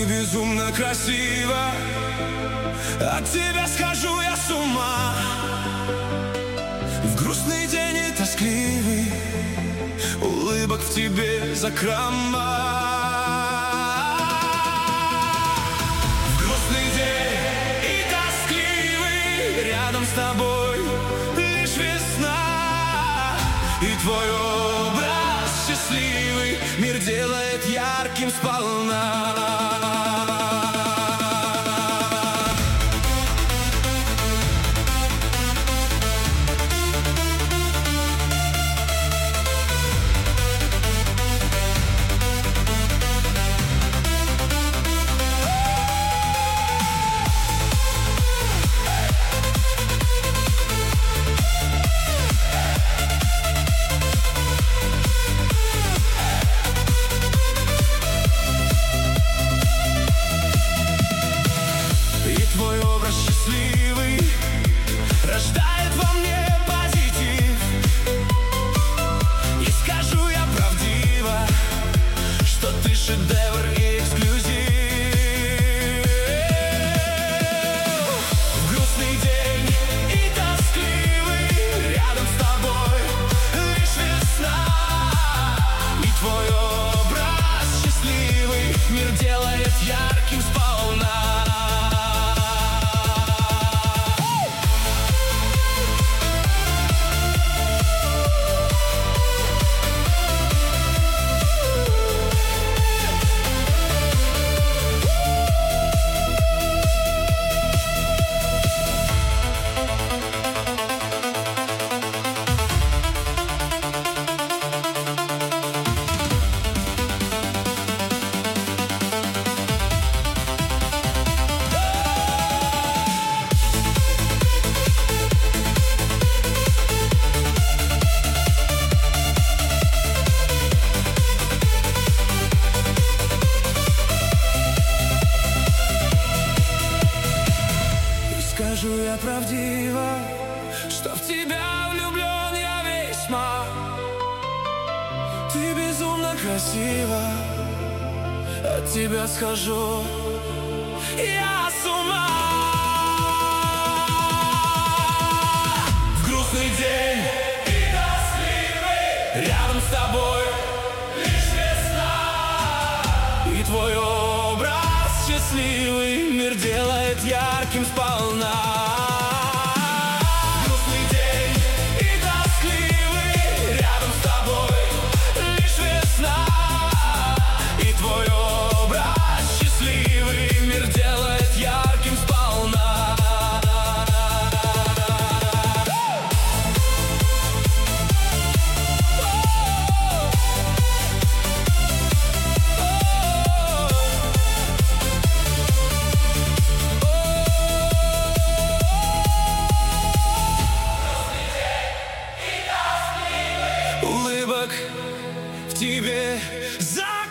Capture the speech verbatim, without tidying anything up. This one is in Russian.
Ты безумно красива, от тебя схожу я с ума. В грустный день и тоскливый улыбок в тебе закрома. В грустный день и тоскливый рядом с тобой лишь весна, и твой образ счастливый мир делает ярким сполна. Твой образ счастливый рождает во мне позитив. И скажу я правдиво, что ты шедевр и эксклюзив. В грустный день и тоскливый рядом с тобой лишь весна, и твой образ счастливый мир делает ярким сполна. Скажу я правдиво, что в тебя влюблен я весьма. Ты безумно красива, от тебя схожу я с ума. В грустный день и тоскливый рядом с тобой лишь весна, и твой образ счастливый мир делает ярким сполна. Грустный день и тоскливый рядом с тобой лишь весна, и твой образ счастливый мир делает ярким сполна. Улыбок в тебе за